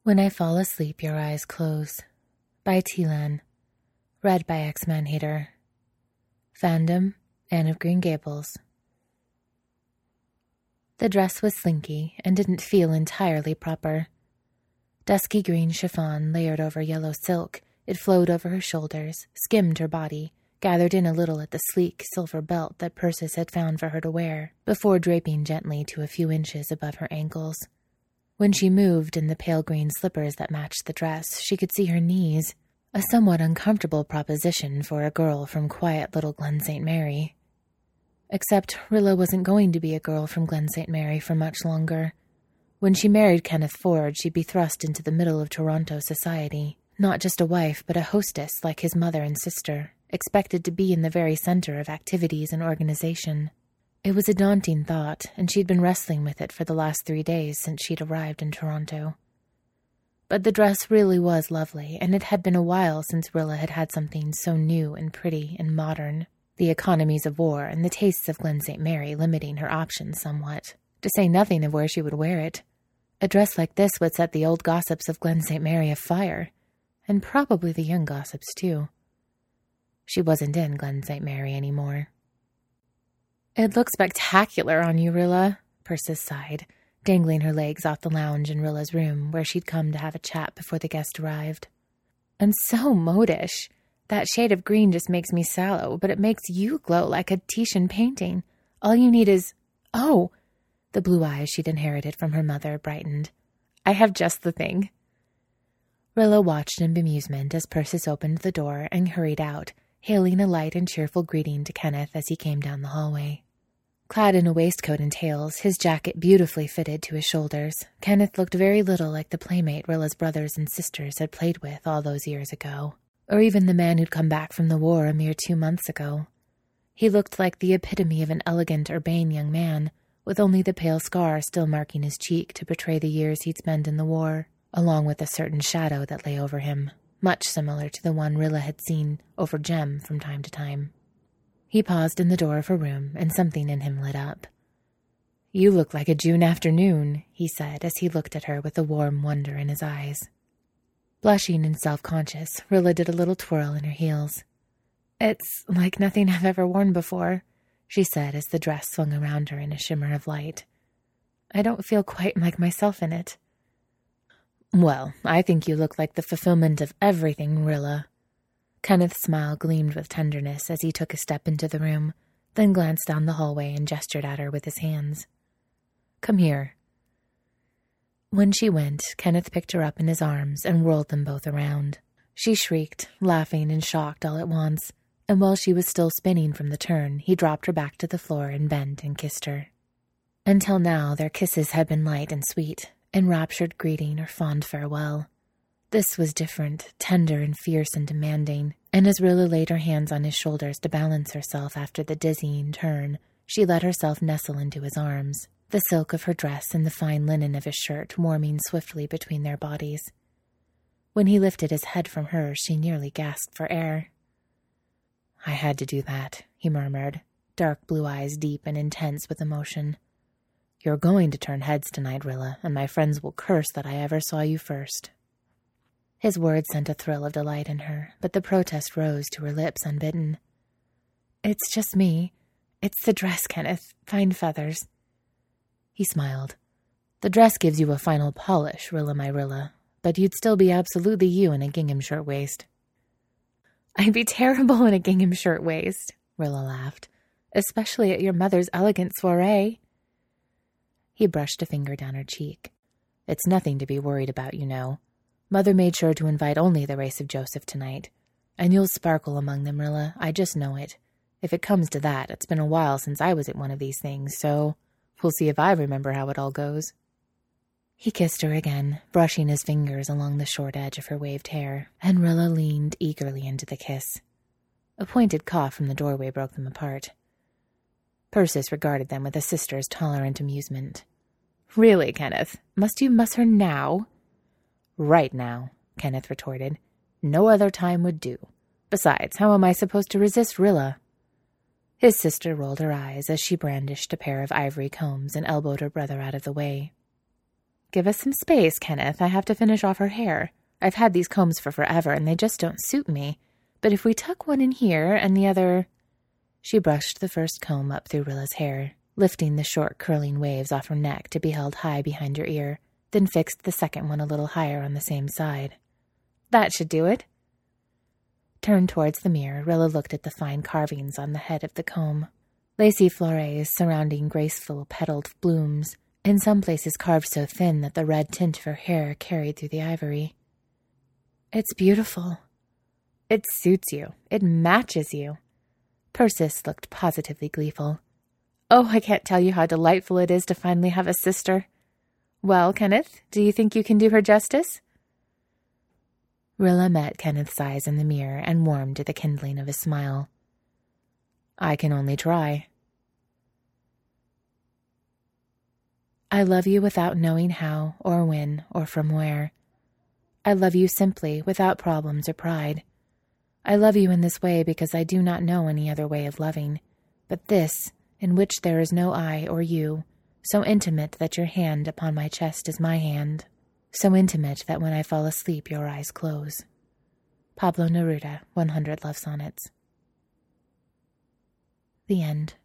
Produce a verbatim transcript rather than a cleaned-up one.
When I Fall Asleep, Your Eyes Close, by Tilan. Read by X-Man Hater. Fandom, Anne of Green Gables. The dress was slinky and didn't feel entirely proper. Dusky green chiffon layered over yellow silk, it flowed over her shoulders, skimmed her body, gathered in a little at the sleek silver belt that Persis had found for her to wear, before draping gently to a few inches above her ankles. When she moved in the pale green slippers that matched the dress, she could see her knees, a somewhat uncomfortable proposition for a girl from quiet little Glen Saint Mary. Except Rilla wasn't going to be a girl from Glen Saint Mary for much longer. When she married Kenneth Ford, she'd be thrust into the middle of Toronto society, not just a wife but a hostess like his mother and sister, expected to be in the very center of activities and organization. It was a daunting thought, and she'd been wrestling with it for the last three days since she'd arrived in Toronto. But the dress really was lovely, and it had been a while since Rilla had had something so new and pretty and modern, the economies of war and the tastes of Glen Saint Mary limiting her options somewhat, to say nothing of where she would wear it. A dress like this would set the old gossips of Glen Saint Mary afire, and probably the young gossips too. She wasn't in Glen Saint Mary anymore. "It looks spectacular on you, Rilla," Persis sighed, dangling her legs off the lounge in Rilla's room where she'd come to have a chat before the guest arrived. "And so modish. That shade of green just makes me sallow, but it makes you glow like a Titian painting. All you need is... Oh!" The blue eyes she'd inherited from her mother brightened. "I have just the thing." Rilla watched in bemusement as Persis opened the door and hurried out, hailing a light and cheerful greeting to Kenneth as he came down the hallway. Clad in a waistcoat and tails, his jacket beautifully fitted to his shoulders, Kenneth looked very little like the playmate Rilla's brothers and sisters had played with all those years ago, or even the man who'd come back from the war a mere two months ago. He looked like the epitome of an elegant, urbane young man, with only the pale scar still marking his cheek to betray the years he'd spent in the war, along with a certain shadow that lay over him, much similar to the one Rilla had seen over Jem from time to time. He paused in the door of her room, and something in him lit up. "You look like a June afternoon," he said as he looked at her with a warm wonder in his eyes. Blushing and self-conscious, Rilla did a little twirl in her heels. "It's like nothing I've ever worn before," she said as the dress swung around her in a shimmer of light. "I don't feel quite like myself in it." "Well, I think you look like the fulfillment of everything, Rilla." Kenneth's smile gleamed with tenderness as he took a step into the room, then glanced down the hallway and gestured at her with his hands. "Come here." When she went, Kenneth picked her up in his arms and whirled them both around. She shrieked, laughing and shocked all at once, and while she was still spinning from the turn, he dropped her back to the floor and bent and kissed her. Until now, their kisses had been light and sweet, enraptured greeting or fond farewell. This was different, tender and fierce and demanding, and as Rilla laid her hands on his shoulders to balance herself after the dizzying turn, she let herself nestle into his arms, the silk of her dress and the fine linen of his shirt warming swiftly between their bodies. When he lifted his head from hers, she nearly gasped for air. "I had to do that," he murmured, dark blue eyes deep and intense with emotion. "You're going to turn heads tonight, Rilla, and my friends will curse that I ever saw you first." His words sent a thrill of delight in her, but the protest rose to her lips unbidden. "It's just me. It's the dress, Kenneth. Fine feathers." He smiled. "The dress gives you a final polish, Rilla my Rilla, but you'd still be absolutely you in a gingham shirtwaist." "I'd be terrible in a gingham shirtwaist," Rilla laughed, "especially at your mother's elegant soiree." He brushed a finger down her cheek. "It's nothing to be worried about, you know. Mother made sure to invite only the race of Joseph tonight. And you'll sparkle among them, Rilla. I just know it. If it comes to that, it's been a while since I was at one of these things, so we'll see if I remember how it all goes." He kissed her again, brushing his fingers along the short edge of her waved hair, and Rilla leaned eagerly into the kiss. A pointed cough from the doorway broke them apart. Persis regarded them with a sister's tolerant amusement. "Really, Kenneth? Must you muss her now?" "Right now," Kenneth retorted. "No other time would do. Besides, how am I supposed to resist Rilla?" His sister rolled her eyes as she brandished a pair of ivory combs and elbowed her brother out of the way. Give us some space, Kenneth. I have to finish off her hair. I've had these combs for forever, and they just don't suit me. But if we tuck one in here and the other—" She brushed the first comb up through Rilla's hair, lifting the short curling waves off her neck to be held high behind her ear, then fixed the second one a little higher on the same side. "That should do it." Turned towards the mirror, Rilla looked at the fine carvings on the head of the comb. Lacy florets surrounding graceful petaled blooms, in some places carved so thin that the red tint of her hair carried through the ivory. "It's beautiful." "It suits you. It matches you." Persis looked positively gleeful. "Oh, I can't tell you how delightful it is to finally have a sister. Well, Kenneth, do you think you can do her justice?" Rilla met Kenneth's eyes in the mirror and warmed to the kindling of his smile. "I can only try." "I love you without knowing how or when or from where. I love you simply, without problems or pride. I love you in this way because I do not know any other way of loving, but this, in which there is no I or you, so intimate that your hand upon my chest is my hand, so intimate that when I fall asleep your eyes close." Pablo Neruda, one hundred Love Sonnets. The end.